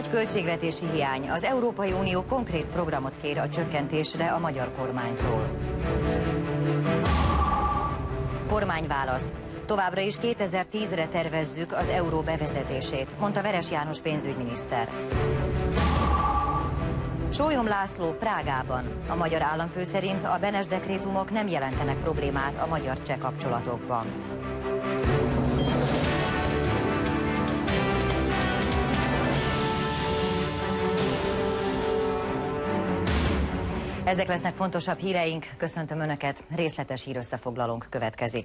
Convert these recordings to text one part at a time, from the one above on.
Nagy költségvetési hiány. Az Európai Unió konkrét programot kér a csökkentésre a magyar kormánytól. Kormányválasz. Továbbra is 2010-re tervezzük az euró bevezetését, mondta Veres János pénzügyminiszter. Sólyom László Prágában. A magyar államfő szerint a Benes dekrétumok nem jelentenek problémát a magyar-cseh kapcsolatokban. Ezek lesznek fontosabb híreink. Köszöntöm Önöket, részletes hírösszefoglalónk következik.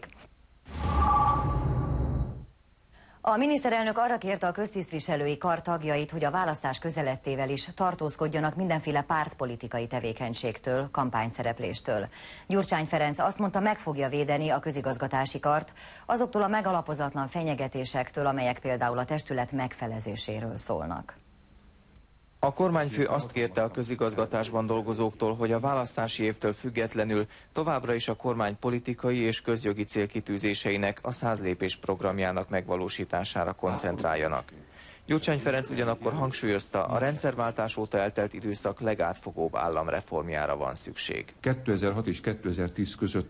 A miniszterelnök arra kérte a köztisztviselői kar tagjait, hogy a választás közeledtével is tartózkodjanak mindenféle pártpolitikai tevékenységtől, kampányszerepléstől. Gyurcsány Ferenc azt mondta, meg fogja védeni a közigazgatási kart azoktól a megalapozatlan fenyegetésektől, amelyek például a testület megfelezéséről szólnak. A kormányfő azt kérte a közigazgatásban dolgozóktól, hogy a választási évtől függetlenül továbbra is a kormány politikai és közjogi célkitűzéseinek, a 100 lépés programjának megvalósítására koncentráljanak. Gyurcsány Ferenc ugyanakkor hangsúlyozta, a rendszerváltás óta eltelt időszak legátfogóbb államreformjára van szükség. 2006 és 2010 között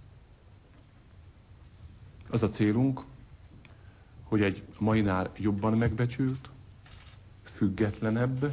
az a célunk, hogy egy mainál jobban megbecsült, függetlenebb,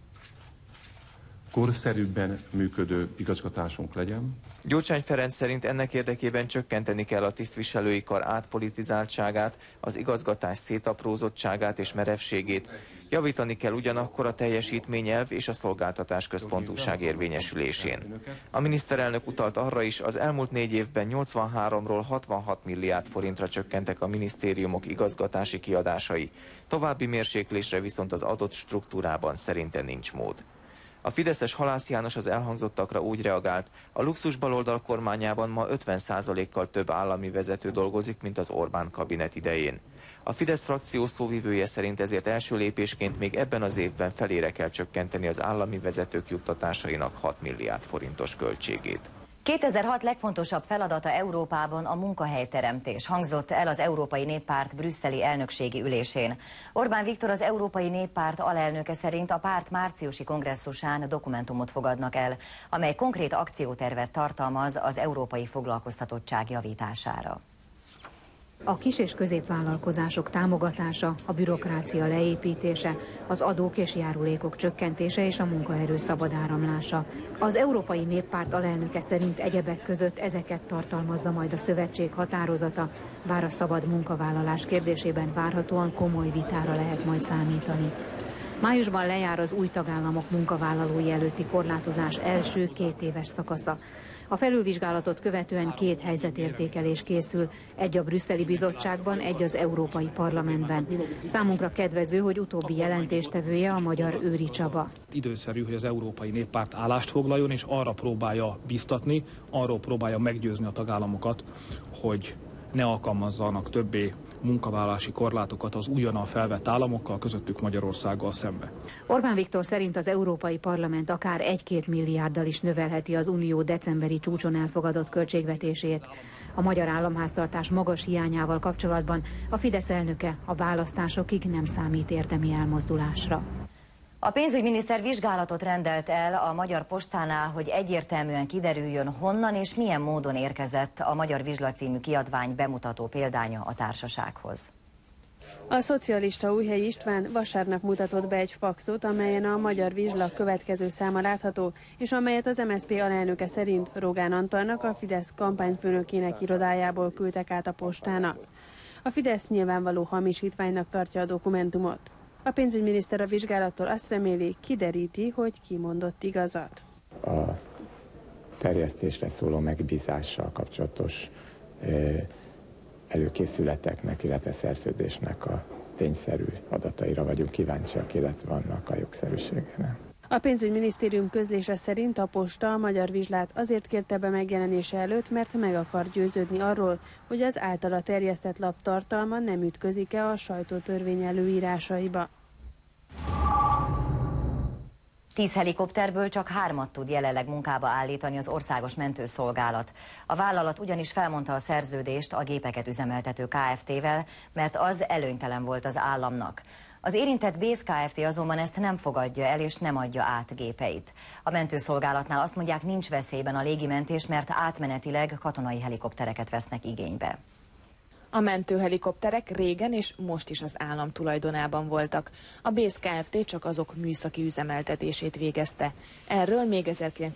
korszerűbben működő igazgatásunk legyen. Gyurcsány Ferenc szerint ennek érdekében csökkenteni kell a tisztviselői kar átpolitizáltságát, az igazgatás szétaprózottságát és merevségét, javítani kell ugyanakkor a teljesítményelv és a szolgáltatás központúság érvényesülésén. A miniszterelnök utalt arra is, az elmúlt 4 évben 83-ról 66 milliárd forintra csökkentek a minisztériumok igazgatási kiadásai, további mérséklésre viszont az adott struktúrában szerinte nincs mód. A fideszes Halász János az elhangzottakra úgy reagált, a luxus baloldal kormányában ma 50%-kal több állami vezető dolgozik, mint az Orbán kabinet idején. A Fidesz frakció szóvivője szerint ezért első lépésként még ebben az évben felére kell csökkenteni az állami vezetők juttatásainak 6 milliárd forintos költségét. 2006 legfontosabb feladata Európában a munkahelyteremtés, hangzott el az Európai Néppárt brüsszeli elnökségi ülésén. Orbán Viktor, az Európai Néppárt alelnöke szerint a párt márciusi kongresszusán dokumentumot fogadnak el, amely konkrét akciótervet tartalmaz az európai foglalkoztatottság javítására. A kis- és középvállalkozások támogatása, a bürokrácia leépítése, az adók és járulékok csökkentése és a munkaerő szabad áramlása. Az Európai Néppárt alelnöke szerint egyebek között ezeket tartalmazza majd a szövetség határozata, bár a szabad munkavállalás kérdésében várhatóan komoly vitára lehet majd számítani. Májusban lejár az új tagállamok munkavállalói előtti korlátozás első 2 éves szakasza. A felülvizsgálatot követően 2 helyzetértékelés készül, egy a brüsszeli bizottságban, egy az Európai Parlamentben. Számunkra kedvező, hogy utóbbi jelentéstevője a magyar Őri Csaba. Időszerű, hogy az Európai Néppárt állást foglaljon, és arra próbálja biztatni, arról próbálja meggyőzni a tagállamokat, hogy ne alkalmazzanak többé munkavállalási korlátokat az újonnan felvett államokkal, közöttük Magyarországgal szembe. Orbán Viktor szerint az Európai Parlament akár 1-2 milliárddal is növelheti az Unió decemberi csúcson elfogadott költségvetését. A magyar államháztartás magas hiányával kapcsolatban a Fidesz elnöke a választásokig nem számít érdemi elmozdulásra. A pénzügyminiszter vizsgálatot rendelt el a Magyar Postánál, hogy egyértelműen kiderüljön, honnan és milyen módon érkezett a Magyar Vizsla című kiadvány bemutató példánya a társasághoz. A szocialista Újhelyi István vasárnap mutatott be egy faxot, amelyen a Magyar Vizsla következő száma látható, és amelyet az MSZP alelnöke szerint Rogán Antalnak, a Fidesz kampányfőnökének irodájából küldtek át a postának. A Fidesz nyilvánvaló hamisítványnak tartja a dokumentumot. A pénzügyminiszter a vizsgálattól azt reméli, kideríti, hogy ki mondott igazat. A terjesztésre szóló megbízással kapcsolatos előkészületeknek, illetve szerződésnek a tényszerű adataira vagyunk kíváncsiak, illetve vannak a jogszerűségére. A pénzügyminisztérium közlése szerint a posta a Magyar Vizslát azért kérte be megjelenése előtt, mert meg akar győződni arról, hogy az általa terjesztett lap tartalma nem ütközik-e a sajtótörvény előírásaiba. 10 helikopterből csak 3-at tud jelenleg munkába állítani az Országos Mentőszolgálat. A vállalat ugyanis felmondta a szerződést a gépeket üzemeltető Kft-vel, mert az előnytelen volt az államnak. Az érintett BÉSZ Kft. Azonban ezt nem fogadja el és nem adja át gépeit. A mentőszolgálatnál azt mondják, nincs veszélyben a légimentés, mert átmenetileg katonai helikoptereket vesznek igénybe. A mentőhelikopterek régen és most is az állam tulajdonában voltak. A BÉSZ Kft. Csak azok műszaki üzemeltetését végezte. Erről még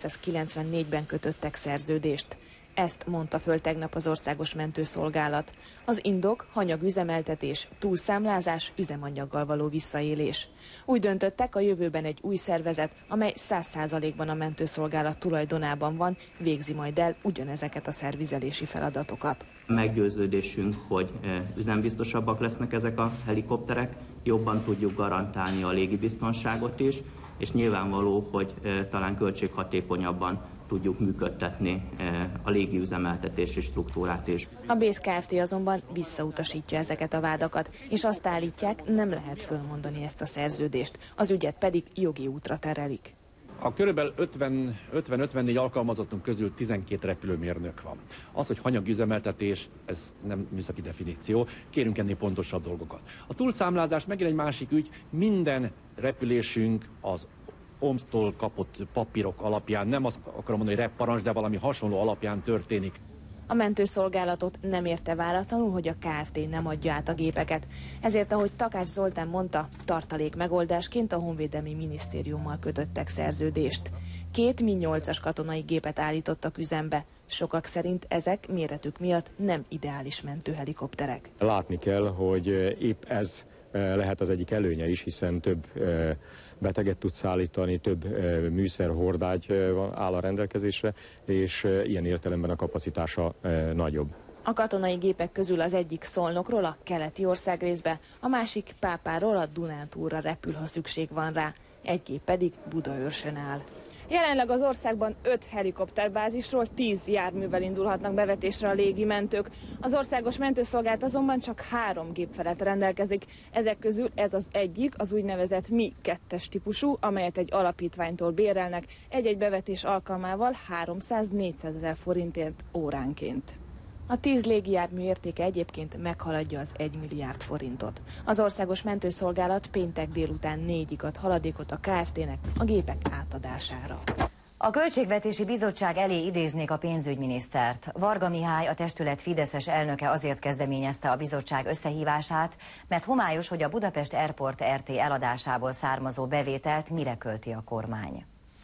1994-ben kötöttek szerződést. Ezt mondta föl tegnap az Országos Mentőszolgálat. Az indok hanyagüzemeltetés, túlszámlázás, üzemanyaggal való visszaélés. Úgy döntöttek, a jövőben egy új szervezet, amely 100%-ban a mentőszolgálat tulajdonában van, végzi majd el ugyanezeket a szervizelési feladatokat. Meggyőződésünk, hogy üzembiztosabbak lesznek ezek a helikopterek, jobban tudjuk garantálni a légibiztonságot is, és nyilvánvaló, hogy talán költséghatékonyabban tudjuk működtetni a légiüzemeltetési struktúrát is. A BÉSZ Kft. Azonban visszautasítja ezeket a vádakat, és azt állítják, nem lehet fölmondani ezt a szerződést, az ügyet pedig jogi útra terelik. A körülbelül 50-54 alkalmazottunk közül 12 repülőmérnök van. Az, hogy hanyagüzemeltetés, ez nem műszaki definíció, kérünk ennél pontosabb dolgokat. A túlszámlázás megint egy másik ügy, minden repülésünk az OMS-tól kapott papírok alapján, nem azt akarom mondani, hogy repparancs, de valami hasonló alapján történik. A mentőszolgálatot nem érte váratlanul, hogy a Kft. Nem adja át a gépeket. Ezért, ahogy Takács Zoltán mondta, tartalék megoldásként a Honvédelmi Minisztériummal kötöttek szerződést. 2 Mi-8-as katonai gépet állítottak üzembe. Sokak szerint ezek méretük miatt nem ideális mentőhelikopterek. Látni kell, hogy épp ez lehet az egyik előnye is, hiszen több beteget tud szállítani, több műszerhordágy áll a rendelkezésre, és ilyen értelemben a kapacitása nagyobb. A katonai gépek közül az egyik Szolnokról, a keleti országrészbe, a másik Pápáról, a Dunántúlra repül, ha szükség van rá. Egy gép pedig Budaörsön áll. Jelenleg az országban 5 helikopterbázisról 10 járművel indulhatnak bevetésre a légimentők. Az Országos Mentőszolgálat azonban csak 3 gép felett rendelkezik. Ezek közül ez az egyik, az úgynevezett Mi-2-es típusú, amelyet egy alapítványtól bérelnek, egy-egy bevetés alkalmával 300-400 ezer forintért óránként. A 10 légijármű értéke egyébként meghaladja az 1 milliárd forintot. Az Országos Mentőszolgálat péntek délután 4-ig ad haladékot a Kft-nek a gépek átadására. A Költségvetési Bizottság elé idéznék a pénzügyminisztert. Varga Mihály, a testület fideszes elnöke azért kezdeményezte a bizottság összehívását, mert homályos, hogy a Budapest Airport RT eladásából származó bevételt mire költi a kormány.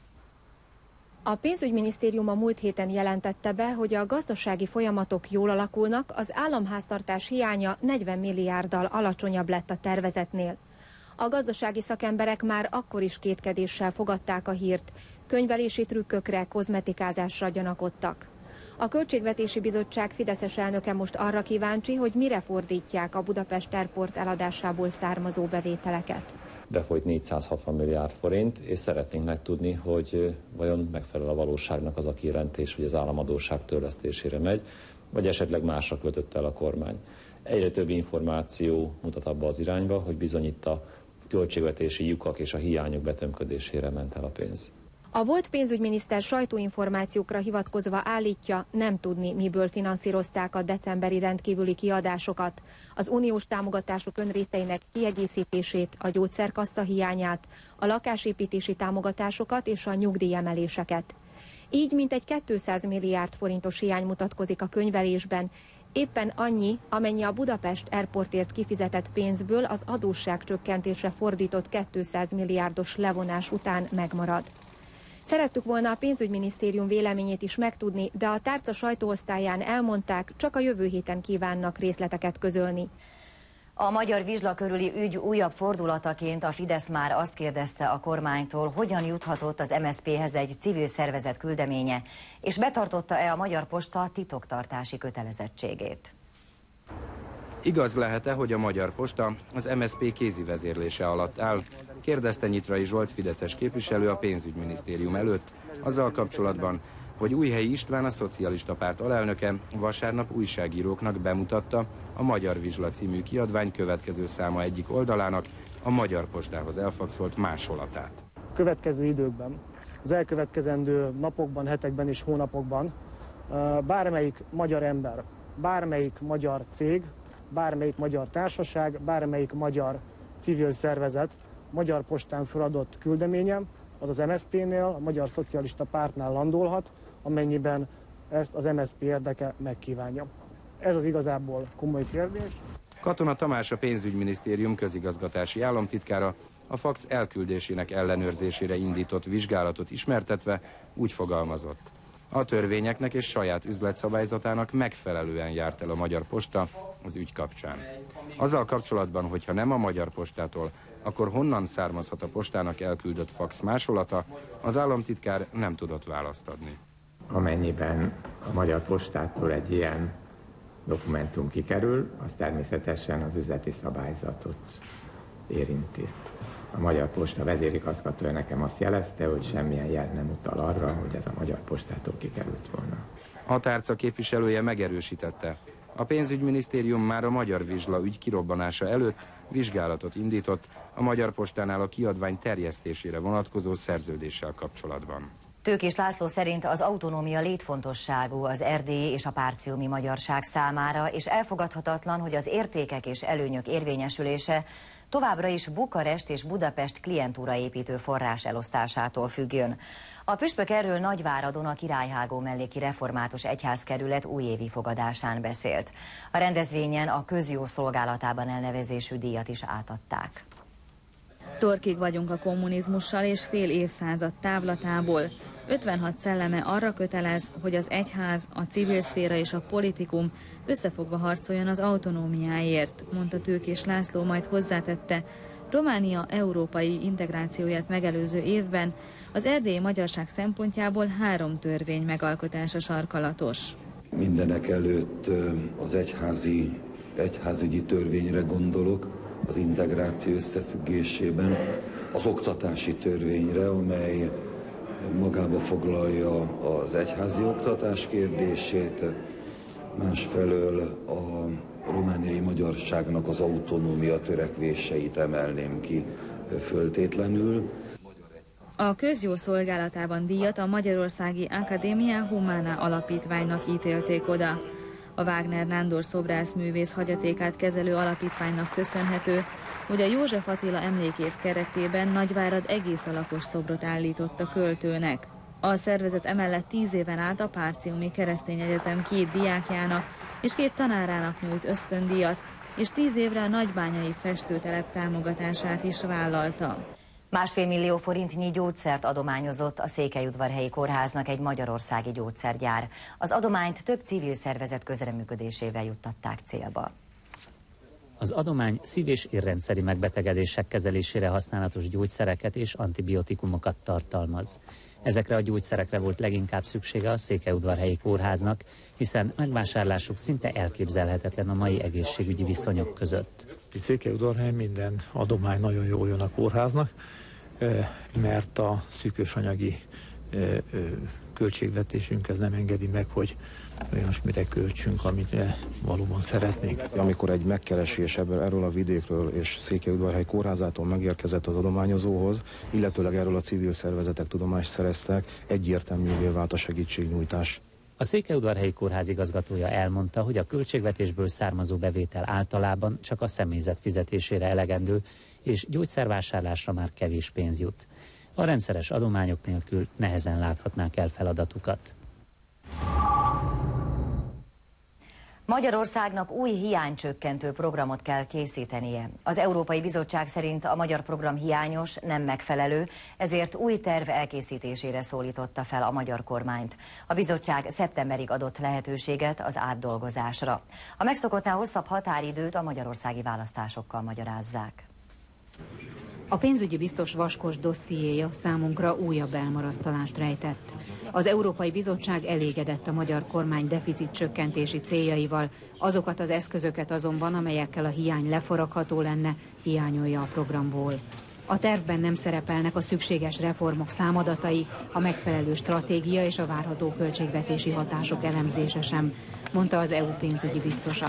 A pénzügyminisztérium a múlt héten jelentette be, hogy a gazdasági folyamatok jól alakulnak, az államháztartás hiánya 40 milliárddal alacsonyabb lett a tervezetnél. A gazdasági szakemberek már akkor is kétkedéssel fogadták a hírt, könyvelési trükkökre, kozmetikázásra gyanakodtak. A Költségvetési Bizottság fideszes elnöke most arra kíváncsi, hogy mire fordítják a Budapest Airport eladásából származó bevételeket. Befolyt 460 milliárd forint, és szeretnénk megtudni, hogy vajon megfelel a valóságnak az a kijelentés, hogy az államadósság törlesztésére megy, vagy esetleg másra költött el a kormány. Egyre több információ mutat abba az irányba, hogy bizony itt a költségvetési lyukak és a hiányok betömködésére ment el a pénz. A volt pénzügyminiszter sajtóinformációkra hivatkozva állítja, nem tudni, miből finanszírozták a decemberi rendkívüli kiadásokat, az uniós támogatások önrészeinek kiegészítését, a gyógyszerkassa hiányát, a lakásépítési támogatásokat és a nyugdíjemeléseket. Így mintegy 200 milliárd forintos hiány mutatkozik a könyvelésben, éppen annyi, amennyi a Budapest Airportért kifizetett pénzből az adósságcsökkentésre fordított 200 milliárdos levonás után megmarad. Szerettük volna a pénzügyminisztérium véleményét is megtudni, de a tárca sajtóosztályán elmondták, csak a jövő héten kívánnak részleteket közölni. A magyar vizsla körüli ügy újabb fordulataként a Fidesz már azt kérdezte a kormánytól, hogyan juthatott az MSZP-hez egy civil szervezet küldeménye, és betartotta-e a Magyar Posta titoktartási kötelezettségét. Igaz lehet-e, hogy a Magyar Posta az MSZP kézi vezérlése alatt áll? Kérdezte Nyitrai Zsolt fideszes képviselő a pénzügyminisztérium előtt, azzal kapcsolatban, hogy Újhelyi István, a Szocialista Párt alelnöke vasárnap újságíróknak bemutatta a Magyar Vizsla című kiadvány következő száma egyik oldalának a Magyar Postához elfakszolt másolatát. Következő időkben, az elkövetkezendő napokban, hetekben és hónapokban bármelyik magyar ember, bármelyik magyar cég, bármelyik magyar társaság, bármelyik magyar civil szervezet Magyar Postán feladott küldeménye, az az MSZP-nél, a Magyar Szocialista Pártnál landolhat, amennyiben ezt az MSZP érdeke megkívánja. Ez az igazából komoly kérdés. Katona Tamás, a pénzügyminisztérium közigazgatási államtitkára a fax elküldésének ellenőrzésére indított vizsgálatot ismertetve úgy fogalmazott: a törvényeknek és saját üzletszabályzatának megfelelően járt el a Magyar Posta az ügy kapcsán. Azzal kapcsolatban, hogyha nem a Magyar Postától, akkor honnan származhat a postának elküldött fax másolata, az államtitkár nem tudott választ adni. Amennyiben a Magyar Postától egy ilyen dokumentum kikerül, az természetesen az üzleti szabályzatot érinti. A Magyar Posta vezérigazgatója nekem azt jelezte, hogy semmilyen jel nem utal arra, hogy ez a Magyar Postától kikerült volna. A tárca képviselője megerősítette: a pénzügyminisztérium már a Magyar Vizsla ügy kirobbanása előtt vizsgálatot indított a Magyar Postánál a kiadvány terjesztésére vonatkozó szerződéssel kapcsolatban. Tőkés László szerint az autonómia létfontosságú az erdélyi és a párciumi magyarság számára, és elfogadhatatlan, hogy az értékek és előnyök érvényesülése továbbra is Bukarest és Budapest klientúraépítő forrás elosztásától függjön. A püspök erről Nagyváradon a Királyhágó melléki református egyházkerület újévi fogadásán beszélt. A rendezvényen a közjó szolgálatában elnevezésű díjat is átadták. Torkig vagyunk a kommunizmussal és fél évszázad távlatából. 56 szelleme arra kötelez, hogy az egyház, a civil szféra és a politikum összefogva harcoljon az autonómiáért, mondta Tőkés László, majd hozzátette: Románia európai integrációját megelőző évben az erdélyi magyarság szempontjából 3 törvény megalkotása sarkalatos. Mindenek előtt az egyházügyi törvényre gondolok, az integráció összefüggésében, az oktatási törvényre, amely magába foglalja az egyházi oktatás kérdését, másfelől a romániai magyarságnak az autonómia törekvéseit emelném ki föltétlenül. A közjó szolgálatában díjat a Magyarországi Academia Humana alapítványnak ítélték oda. A Wagner Nándor szobrászművész hagyatékát kezelő alapítványnak köszönhető, hogy a József Attila emlékév keretében Nagyvárad egész alakos szobrot állított a költőnek. A szervezet emellett 10 éven át a Párciumi Keresztény Egyetem 2 diákjának és 2 tanárának nyújt ösztöndíjat, és 10 évre a nagybányai festőtelep támogatását is vállalta. 1,5 millió forintnyi gyógyszert adományozott a Székelyudvarhelyi Kórháznak egy magyarországi gyógyszergyár. Az adományt több civil szervezet közreműködésével juttatták célba. Az adomány szív- és érrendszeri megbetegedések kezelésére használatos gyógyszereket és antibiotikumokat tartalmaz. Ezekre a gyógyszerekre volt leginkább szüksége a Székelyudvarhelyi Kórháznak, hiszen megvásárlásuk szinte elképzelhetetlen a mai egészségügyi viszonyok között. Székelyudvarhely minden adomány nagyon jól jön a kórháznak, mert a szűkös anyagi költségvetésünk ez nem engedi meg, hogy olyasmire költsünk, amit valóban szeretnénk. Amikor egy megkeresés erről a vidékről és Székelyudvarhely kórházától megérkezett az adományozóhoz, illetőleg erről a civil szervezetek tudomást szereztek, egyértelművé vált a segítségnyújtás. A Székelyudvarhelyi Kórház igazgatója elmondta, hogy a költségvetésből származó bevétel általában csak a személyzet fizetésére elegendő, és gyógyszervásárlásra már kevés pénz jut. A rendszeres adományok nélkül nehezen láthatnák el feladatukat. Magyarországnak új hiánycsökkentő programot kell készítenie. Az Európai Bizottság szerint a magyar program hiányos, nem megfelelő, ezért új terv elkészítésére szólította fel a magyar kormányt. A bizottság szeptemberig adott lehetőséget az átdolgozásra. A megszokottnál hosszabb határidőt a magyarországi választásokkal magyarázzák. A pénzügyi biztos vaskos dossziéja számunkra újabb elmarasztalást rejtett. Az Európai Bizottság elégedett a magyar kormány deficit csökkentési céljaival, azokat az eszközöket azonban, amelyekkel a hiány lefaragható lenne, hiányolja a programból. A tervben nem szerepelnek a szükséges reformok számadatai, a megfelelő stratégia és a várható költségvetési hatások elemzése sem. mondta az EU pénzügyi biztosa.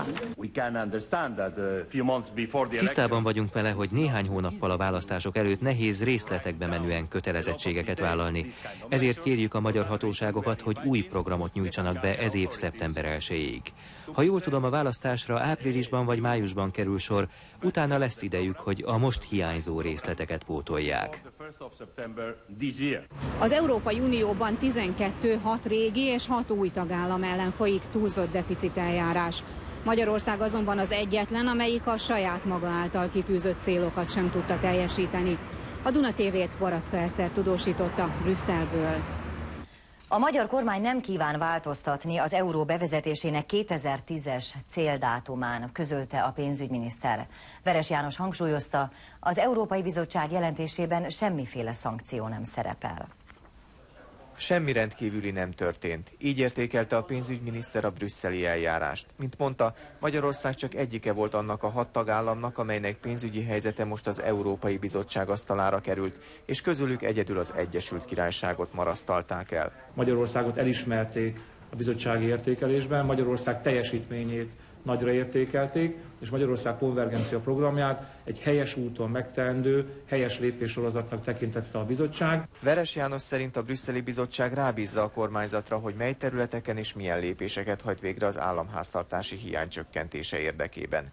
Tisztában vagyunk vele, hogy néhány hónappal a választások előtt nehéz részletekbe menően kötelezettségeket vállalni. Ezért kérjük a magyar hatóságokat, hogy új programot nyújtsanak be ez év szeptember 1-ig. Ha jól tudom, a választásra áprilisban vagy májusban kerül sor, utána lesz idejük, hogy a most hiányzó részleteket pótolják. Az Európai Unióban 12 6 régi és 6 új tagállam ellen folyik túlzott deficiteljárás. Magyarország azonban az egyetlen, amelyik a saját maga által kitűzött célokat sem tudta teljesíteni. A Duna TV-t Baracka Eszter tudósította Brüsszelből. A magyar kormány nem kíván változtatni az euró bevezetésének 2010-es céldátumán, közölte a pénzügyminiszter. Veres János hangsúlyozta, az Európai Bizottság jelentésében semmiféle szankció nem szerepel. Semmi rendkívüli nem történt. Így értékelte a pénzügyminiszter a brüsszeli eljárást. Mint mondta, Magyarország csak egyike volt annak a 6 tagállamnak, amelynek pénzügyi helyzete most az Európai Bizottság asztalára került, és közülük egyedül az Egyesült Királyságot marasztalták el. Magyarországot elismerték a bizottsági értékelésben, Magyarország teljesítményét nagyra értékelték, és Magyarország konvergencia programját egy helyes úton megteendő, helyes lépéssorozatnak tekintette a bizottság. Veres János szerint a brüsszeli bizottság rábízza a kormányzatra, hogy mely területeken és milyen lépéseket hajt végre az államháztartási hiány csökkentése érdekében.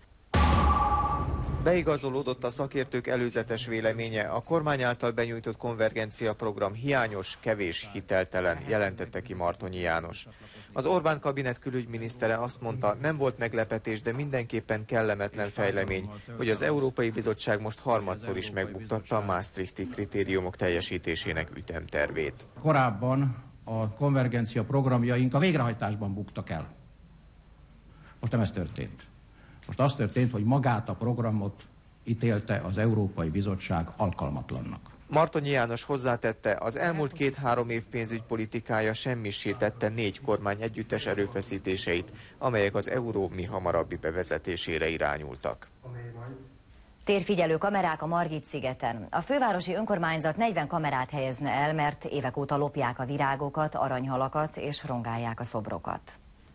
Beigazolódott a szakértők előzetes véleménye, a kormány által benyújtott konvergencia program hiányos, kevés, hiteltelen, jelentette ki Martonyi János. Az Orbán kabinet külügyminisztere azt mondta, nem volt meglepetés, de mindenképpen kellemetlen fejlemény, hogy az Európai Bizottság most harmadszor is megbuktatta a Maastrichti kritériumok teljesítésének ütemtervét. Korábban a konvergencia programjaink a végrehajtásban buktak el. Most nem ez történt. Most az történt, hogy magát a programot ítélte az Európai Bizottság alkalmatlannak. Martonyi János hozzátette, az elmúlt 2-3 év pénzügypolitikája semmissé tette 4 kormány együttes erőfeszítéseit, amelyek az euró mihamarabbi bevezetésére irányultak. Térfigyelő kamerák a Margit-szigeten. A fővárosi önkormányzat 40 kamerát helyezne el, mert évek óta lopják a virágokat, aranyhalakat és rongálják a szobrokat.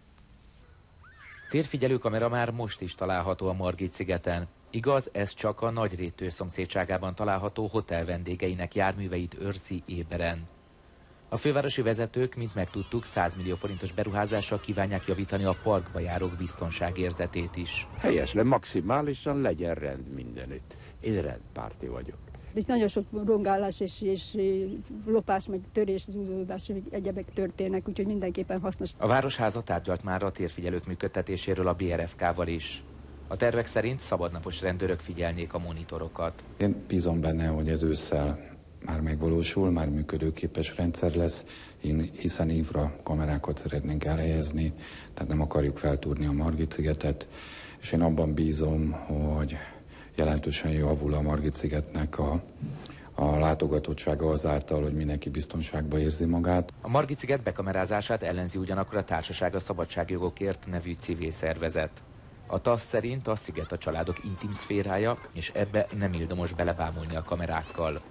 Térfigyelőkamera már most is található a Margit-szigeten. Igaz, ez csak a Nagyrétő szomszédságában található hotel vendégeinek járműveit őrzi éberen. A fővárosi vezetők, mint megtudtuk, 100 millió forintos beruházással kívánják javítani a parkba járók biztonságérzetét is. Helyesen, maximálisan legyen rend mindenütt. Én rendpárti vagyok. És nagyon sok rongálás és lopás, meg törés, zúzódás, egyebek történnek, úgyhogy mindenképpen hasznos. A Városháza tárgyalt már a térfigyelők működtetéséről a BRFK-val is. A tervek szerint szabadnapos rendőrök figyelnék a monitorokat. Én bízom benne, hogy ez ősszel már megvalósul, már működőképes rendszer lesz, hiszen infra kamerákat szeretnénk elhelyezni, tehát nem akarjuk feltúrni a Margit-szigetet, és én abban bízom, hogy jelentősen javul a Margit-szigetnek a látogatottsága azáltal, hogy mindenki biztonságban érzi magát. A Margit-sziget bekamerázását ellenzi ugyanakkor a Társaság a Szabadságjogokért nevű civil szervezet. A TASZ szerint a sziget a családok intim szférája, és ebbe nem ildomos belebámulni a kamerákkal.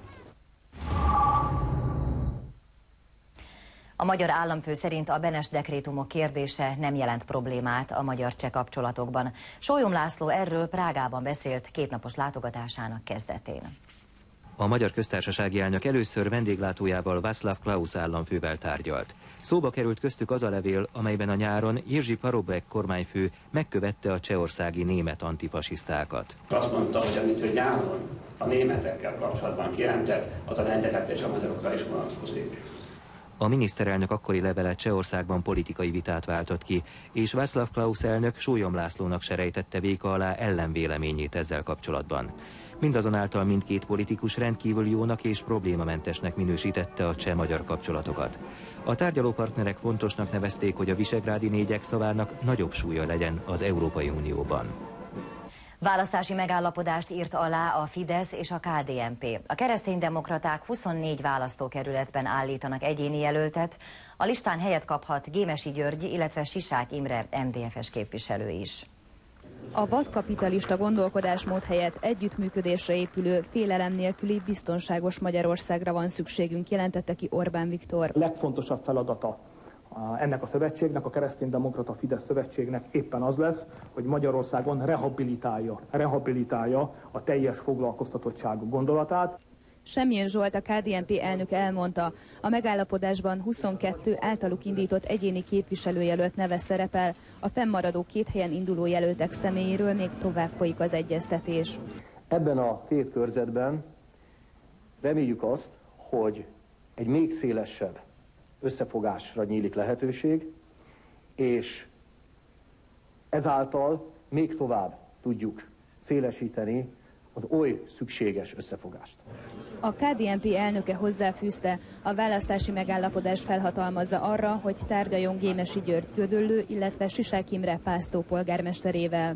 A magyar államfő szerint a Benes dekrétumok kérdése nem jelent problémát a magyar-cseh kapcsolatokban. Sólyom László erről Prágában beszélt 2 napos látogatásának kezdetén. A Magyar Köztársasági Elnök először vendéglátójával Václav Klaus államfővel tárgyalt. Szóba került köztük az a levél, amelyben a nyáron Jerzy Parobek kormányfő megkövette a csehországi német antifasisztákat. Azt mondta, hogy amit ő nyáron a németekkel kapcsolatban kijelentett, az a lengyelekre és a magyarokra is vonatkozik. A miniszterelnök akkori levele Csehországban politikai vitát váltott ki, és Václav Klaus elnök Sólyom Lászlónak se rejtette véka alá ellenvéleményét ezzel kapcsolatban. Mindazonáltal mindkét politikus rendkívül jónak és problémamentesnek minősítette a cseh-magyar kapcsolatokat. A tárgyalópartnerek fontosnak nevezték, hogy a visegrádi négyek szavának nagyobb súlya legyen az Európai Unióban. Választási megállapodást írt alá a Fidesz és a KDNP. A kereszténydemokraták 24 választókerületben állítanak egyéni jelöltet, a listán helyet kaphat Gémesi György, illetve Sisák Imre MDF-es képviselő is. A vadkapitalista gondolkodásmód helyett együttműködésre épülő, félelem nélküli, biztonságos Magyarországra van szükségünk, jelentette ki Orbán Viktor. A legfontosabb feladata ennek a szövetségnek, a Kereszténydemokrata Fidesz szövetségnek éppen az lesz, hogy Magyarországon rehabilitálja a teljes foglalkoztatottságú gondolatát. Semjén Zsolt, a KDNP elnöke elmondta, a megállapodásban 22 általuk indított egyéni képviselőjelölt neve szerepel, a fennmaradó 2 helyen induló jelöltek személyéről még tovább folyik az egyeztetés. Ebben a 2 körzetben reméljük azt, hogy egy még szélesebb összefogásra nyílik lehetőség, és ezáltal még tovább tudjuk szélesíteni az oly szükséges összefogást. A KDNP elnöke hozzáfűzte, a választási megállapodás felhatalmazza arra, hogy tárgyaljon Gémesi György Gödöllő, illetve Sisák Imre Pásztó polgármesterével.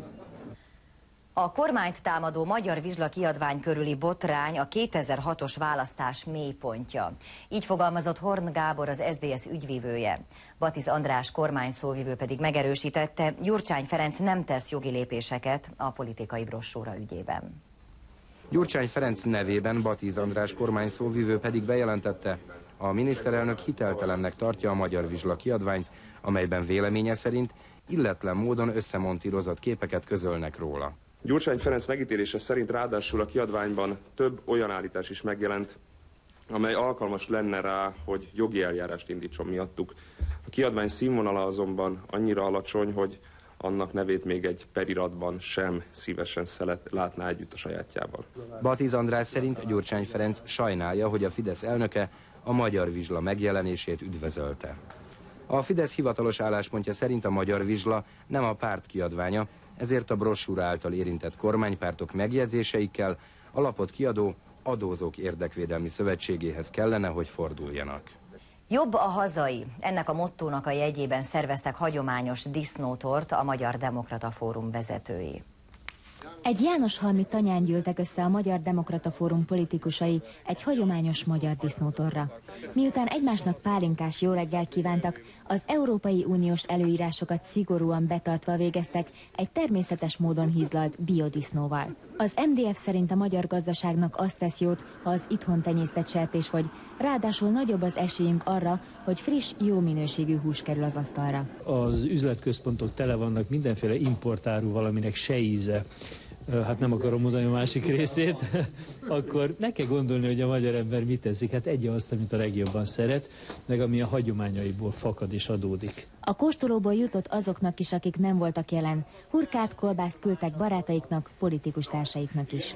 A kormányt támadó Magyar Vizsla kiadvány körüli botrány a 2006-os választás mélypontja. Így fogalmazott Horn Gábor, az SZDSZ ügyvívője. Batiz András kormányszóvivő pedig megerősítette, Gyurcsány Ferenc nem tesz jogi lépéseket a politikai brossúra ügyében. Gyurcsány Ferenc nevében Batiz András kormányszóvivő pedig bejelentette, a miniszterelnök hiteltelennek tartja a Magyar Vizsla kiadványt, amelyben véleménye szerint illetlen módon összemontírozott képeket közölnek róla. Gyurcsány Ferenc megítélése szerint ráadásul a kiadványban több olyan állítás is megjelent, amely alkalmas lenne rá, hogy jogi eljárást indítson miattuk. A kiadvány színvonala azonban annyira alacsony, hogy annak nevét még egy periratban sem szívesen látná együtt a sajátjával. Batiz András szerint Gyurcsány Ferenc sajnálja, hogy a Fidesz elnöke a Magyar Vizsla megjelenését üdvözölte. A Fidesz hivatalos álláspontja szerint a Magyar Vizsla nem a párt kiadványa, ezért a brossúra által érintett kormánypártok megjegyzéseikkel a lapot kiadó Adózók Érdekvédelmi Szövetségéhez kellene, hogy forduljanak. Jobb a hazai. Ennek a mottónak a jegyében szerveztek hagyományos disznótort a Magyar Demokrata Fórum vezetői. Egy Jánoshalmi tanyán gyűltek össze a Magyar Demokrata Fórum politikusai egy hagyományos magyar disznótorra. Miután egymásnak pálinkás jó reggelt kívántak, az Európai Uniós előírásokat szigorúan betartva végeztek egy természetes módon hízlalt biodisznóval. Az MDF szerint a magyar gazdaságnak azt tesz jót, ha az itthon tenyésztett sertés vagy, ráadásul nagyobb az esélyünk arra, hogy friss, jó minőségű hús kerül az asztalra. Az üzletközpontok tele vannak mindenféle importáru valaminek se íze. Hát nem akarom mondani a másik részét, akkor ne kell gondolni, hogy a magyar ember mit teszik. Hát egy azt, amit a legjobban szeret, meg ami a hagyományaiból fakad és adódik. A kóstolóból jutott azoknak is, akik nem voltak jelen. Hurkát, kolbászt küldtek barátaiknak, politikus társaiknak is.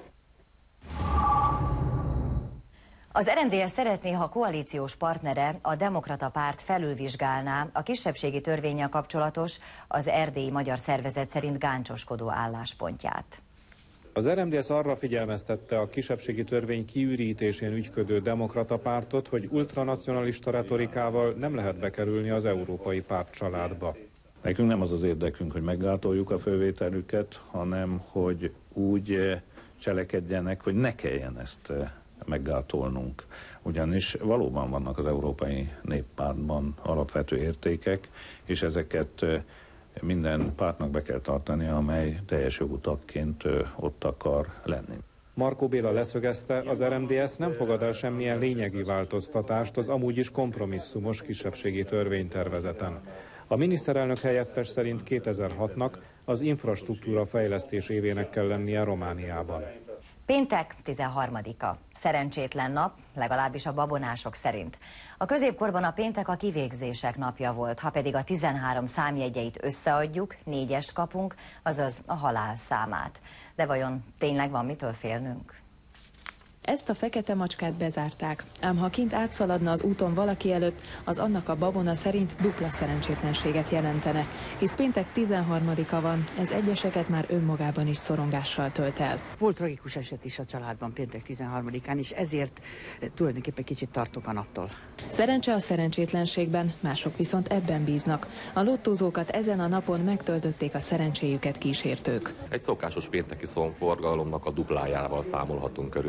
Az RMDSZ szeretné, ha koalíciós partnere, a Demokrata Párt felülvizsgálná a kisebbségi törvénnyel kapcsolatos, az erdélyi magyar szervezet szerint gáncsoskodó álláspontját. Az RMDSZ arra figyelmeztette a kisebbségi törvény kiürítésén ügyködő Demokrata Pártot, hogy ultranacionalista retorikával nem lehet bekerülni az Európai Párt családba. Nekünk nem az az érdekünk, hogy meggátoljuk a fölvételüket, hanem hogy úgy cselekedjenek, hogy ne kelljen ezt meggátolnunk. Ugyanis valóban vannak az Európai Néppártban alapvető értékek, és ezeket minden pártnak be kell tartani, amely teljes jogú tagként ott akar lenni. Markó Béla leszögezte, az RMDSZ nem fogad el semmilyen lényegi változtatást az amúgy is kompromisszumos kisebbségi törvénytervezeten. A miniszterelnök helyettes szerint 2006-nak az infrastruktúra fejlesztés évének kell lennie Romániában. Péntek 13-a. Szerencsétlen nap, legalábbis a babonások szerint. A középkorban a péntek a kivégzések napja volt, ha pedig a 13 számjegyeit összeadjuk, 4-est kapunk, azaz a halál számát. De vajon tényleg van mitől félnünk? Ezt a fekete macskát bezárták, ám ha kint átszaladna az úton valaki előtt, az annak a babona szerint dupla szerencsétlenséget jelentene. Hisz péntek 13-a van, ez egyeseket már önmagában is szorongással tölt el. Volt tragikus eset is a családban péntek 13-án, és ezért tulajdonképpen kicsit tartok a naptól. Szerencse a szerencsétlenségben, mások viszont ebben bíznak. A lottózókat ezen a napon megtöltötték a szerencséjüket kísértők. Egy szokásos pénteki forgalomnak a duplájával számolhatunk körülbelül.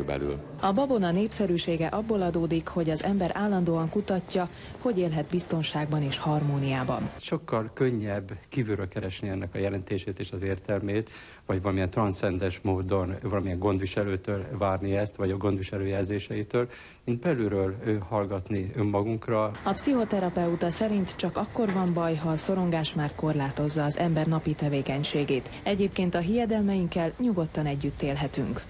A babona népszerűsége abból adódik, hogy az ember állandóan kutatja, hogy élhet biztonságban és harmóniában. Sokkal könnyebb kívülről keresni ennek a jelentését és az értelmét, vagy valamilyen transzcendens módon valamilyen gondviselőtől várni ezt, vagy a gondviselő jelzéseitől, mint belülről hallgatni önmagunkra. A pszichoterapeuta szerint csak akkor van baj, ha a szorongás már korlátozza az ember napi tevékenységét. Egyébként a hiedelmeinkkel nyugodtan együtt élhetünk.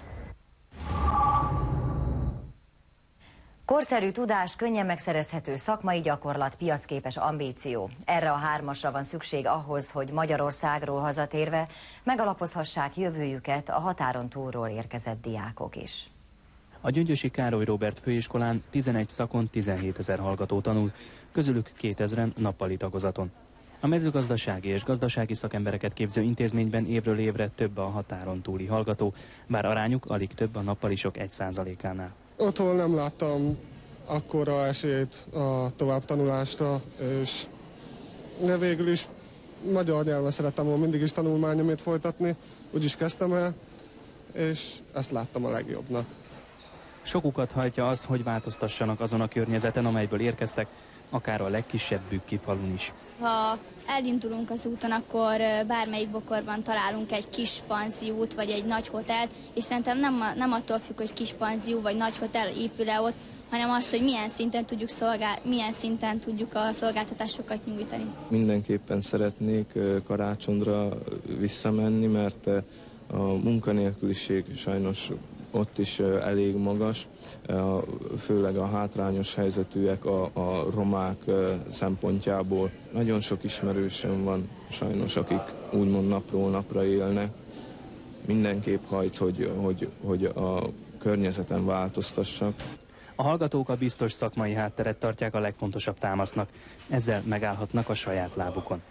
Korszerű tudás, könnyen megszerezhető szakmai gyakorlat, piacképes ambíció. Erre a hármasra van szükség ahhoz, hogy Magyarországról hazatérve megalapozhassák jövőjüket a határon túlról érkezett diákok is. A Gyöngyösi Károly Róbert főiskolán 11 szakon 17 000 hallgató tanul, közülük 2000-en nappali tagozaton. A mezőgazdasági és gazdasági szakembereket képző intézményben évről évre több a határon túli hallgató, bár arányuk alig több a nappalisok 1%-ánál. Otthon nem láttam akkora esélyt a továbbtanulásra, és végül is magyar nyelven szerettem volna mindig is tanulmányomét folytatni, úgyis kezdtem el, és ezt láttam a legjobbnak. Sokukat hajtja az, hogy változtassanak azon a környezeten, amelyből érkeztek, akár a legkisebb bükki falun is. Ha elindulunk az úton, akkor bármelyik bokorban találunk egy kis panziót, vagy egy nagy hotelt, és szerintem nem attól függ, hogy kis panzió vagy nagy hotel épül-e ott, hanem az, hogy milyen szinten tudjuk a szolgáltatásokat nyújtani. Mindenképpen szeretnék karácsonyra visszamenni, mert a munkanélküliség sajnos ott is elég magas, főleg a hátrányos helyzetűek, a romák szempontjából. Nagyon sok ismerősöm van sajnos, akik úgymond napról napra élnek. Mindenképp hajt, hogy a környezeten változtassak. A hallgatók a biztos szakmai hátteret tartják a legfontosabb támasznak. Ezzel megállhatnak a saját lábukon.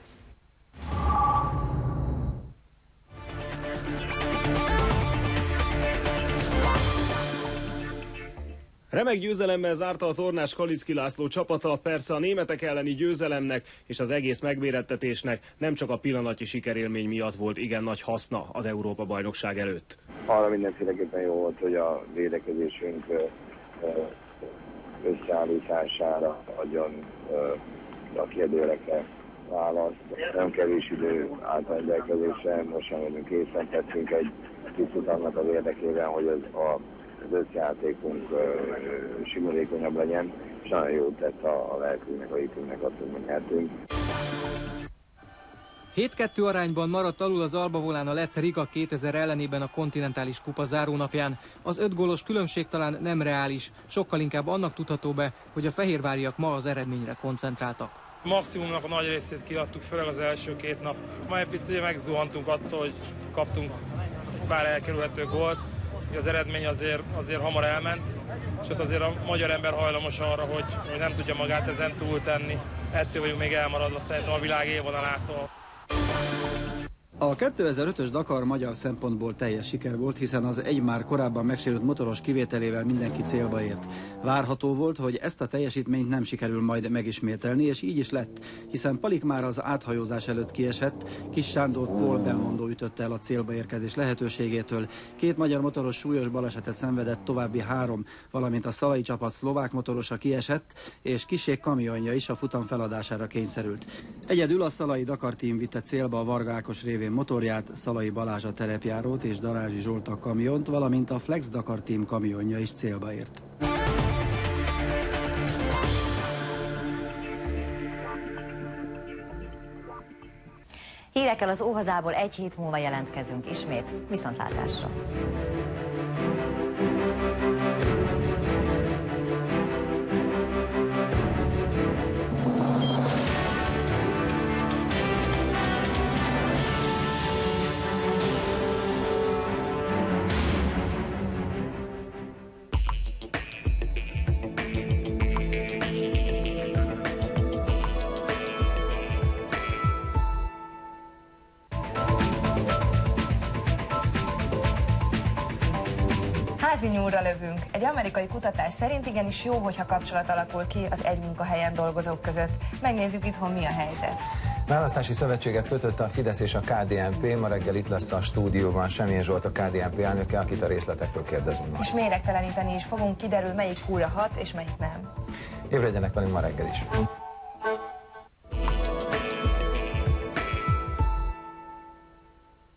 Remek győzelemmel zárta a tornás Kalicki László csapata, persze a németek elleni győzelemnek és az egész megmérettetésnek nem csak a pillanatnyi sikerélmény miatt volt igen nagy haszna az Európa-bajnokság előtt. Arra mindenféleképpen jó volt, hogy a védekezésünk összeállítására adjon a kérdőrekre választ. Nem kevés idő állt rendelkezésre, most sem vagyunk készen, tettünk egy kicsit annak az érdekében, hogy az összejátékunk simorékonyabb legyen, és nagyon jót tett a lelkünknek, a hitünknek azt, hogy megnyertünk. 7-2 arányban maradt alul az Alba Volán a lett Riga 2000 ellenében a kontinentális kupa zárónapján. Az 5 gólos különbség talán nem reális, sokkal inkább annak tudható be, hogy a fehérváriak ma az eredményre koncentráltak. Maximumnak a nagy részét kiadtuk, főleg az első 2 nap. Ma egy picit megzuhantunk attól, hogy kaptunk pár elkerülhető gólt. Az eredmény azért hamar elment, és ott azért a magyar ember hajlamos arra, hogy nem tudja magát ezen túltenni. Ettől vagyunk még elmaradva szerintem a világ élvonalától. A 2005-ös Dakar magyar szempontból teljes siker volt, hiszen az egy már korábban megsérült motoros kivételével mindenki célba ért. Várható volt, hogy ezt a teljesítményt nem sikerül majd megismételni, és így is lett, hiszen Palik már az áthajózás előtt kiesett, Kis Sándor Paul Belmondo ütötte el a célba érkezés lehetőségétől, 2 magyar motoros súlyos balesetet szenvedett, további 3, valamint a szalai csapat szlovák motorosa kiesett, és Kisék kamionja is a futam feladására kényszerült. Egyedül a szalai Dakar Team vitte célba a Varga Ákos révén motorját, Szalai Balázs a terepjárót és Darázsi Zsolt a kamiont, valamint a Flex Dakar Team kamionja is célba ért. Hírekkel az Óhazából egy hét múlva jelentkezünk ismét. Viszontlátásra! Nyúlra lövünk. Egy amerikai kutatás szerint igenis jó, hogyha kapcsolat alakul ki az egy munkahelyen dolgozók között. Megnézzük itthon mi a helyzet. Választási szövetséget kötött a Fidesz és a KDNP, ma reggel itt lesz a stúdióban Semjén Zsolt, a KDNP elnöke, akit a részletekről kérdezünk majd. És méregteleníteni is fogunk, kiderül, melyik kúra hat és melyik nem. Ébredjenek velünk ma reggel is.